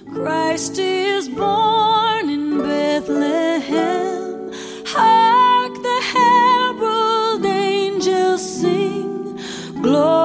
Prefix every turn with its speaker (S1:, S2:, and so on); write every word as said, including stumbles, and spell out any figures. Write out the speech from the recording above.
S1: Christ is born in Bethlehem. Hark the herald angels sing, glory.